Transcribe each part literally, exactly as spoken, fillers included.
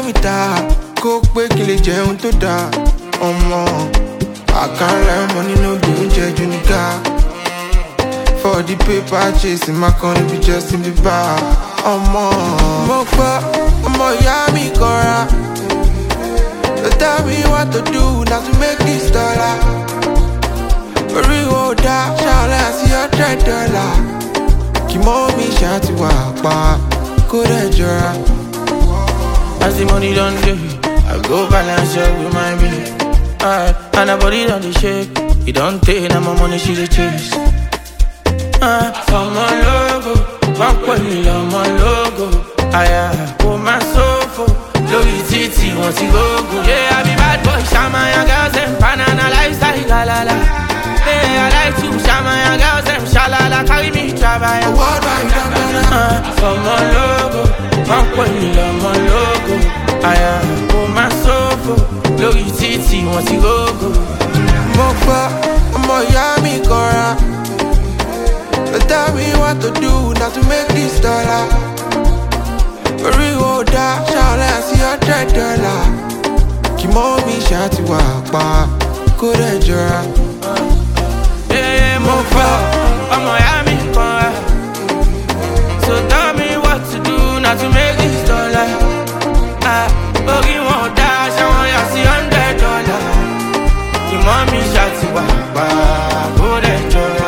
mi ta, kó pé kí lè jẹun tó dáa. Ọmọ, I can't let money no do oúnjẹ ju nìga. For the paper chasing my corner be just in the bar. Ọmọ, mo gbọ́, ọmọ ìyá mi kanra. So tell me what to do now to make this dollar. Orí wo dá, ṣàlẹ̀ àti hundred dollar. Kí mọ́ mi ṣáàtì wà pa, kó dẹ̀ jọra. As the money done day, I go balance up with my baby. Alright, and her body done the shake. It don't take, now my money she the chase. Ah, I'm a logo, one point I'm a logo. I put my sofa, Louis Titi, want to go go. Yeah, I be bad boy, Shama, your girls and banana lifestyle, la la la. Yeah, I like to Shama, your girls and shalala, carry me travel. What about you? Ah, I'm a logo, one point I'm a logo. I put my sofa, Louis Titi, want to go go. Mo gbọ́, ọmọ ìyá mi kanra. So tell me what to do now to make this dollar. Orí wo dá, ṣàlẹ̀ àti hundred dollar. Kí mọ́ mi ṣáàtì wà pa, kó dẹ̀ jọra. Yeah, mo gbọ́, ọmọ ìyá mi kanra. So tell me what to do now to make this dollar. Ah, orí wọn dá, ṣàwọn yà sí hundred dollar. Kí mọ́ mi ṣáàtì wà pa, kó dẹ̀ jọra.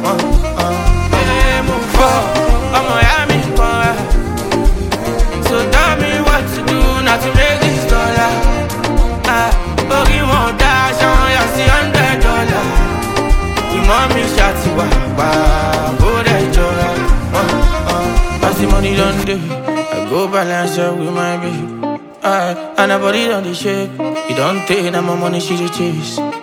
To make this dollar, ah, Ogi won't dash on ya see hundred dollar. You mommy shot you up, go that jora. As the money done day, I go balance up with my baby. Ah, and her body done the shake. It don't take, now my money she the chase.